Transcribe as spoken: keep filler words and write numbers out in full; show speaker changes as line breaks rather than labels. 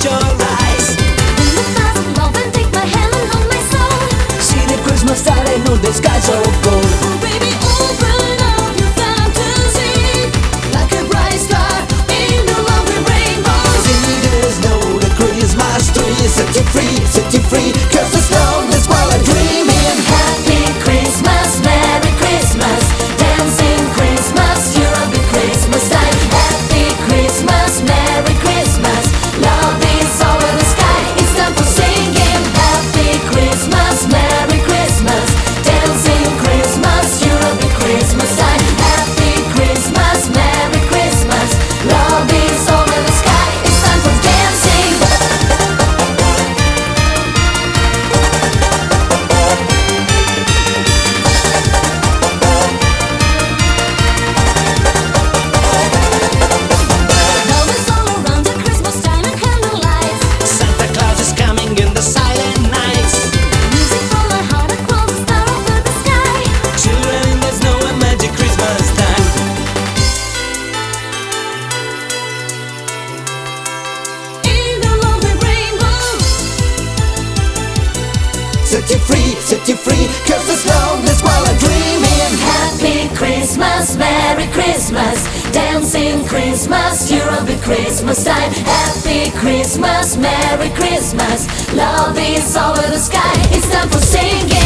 your eyes.
Bring the fast love and take my hand and hold my soul.
See the Christmas starlight on the sky so gold.
Oh baby, open up your fantasy like a bright star in a lovely rainbow.
See the snow, the Christmas tree, set you free, set you free. Cause the snow is while I'm dreaming.
Happy Christmas, Merry Christmas, dancing Christmas, you're a big Christmas time. Happy Christmas, Merry Christmas, love is over the sky, it's time for singing. Happy Christmas, Merry Christmas, dancing Christmas, you're a big Christmas time. Happy Christmas, Merry Christmas, love is over the sky, it's time for dancing. Love is all around at Christmas time and candle lights.
Santa Claus is coming in the silent nights.
Music from my heart across the star over the sky.
Children in the snow and magic Christmas time.
In a lovely rainbow.
Set you free, set you free. Cause the snow is while I'm dreaming.
Happy Christmas, Merry Christmas, dancing Christmas, you're a big Christmas time. Happy Christmas, Merry Christmas, love is over the sky, it's time for singing.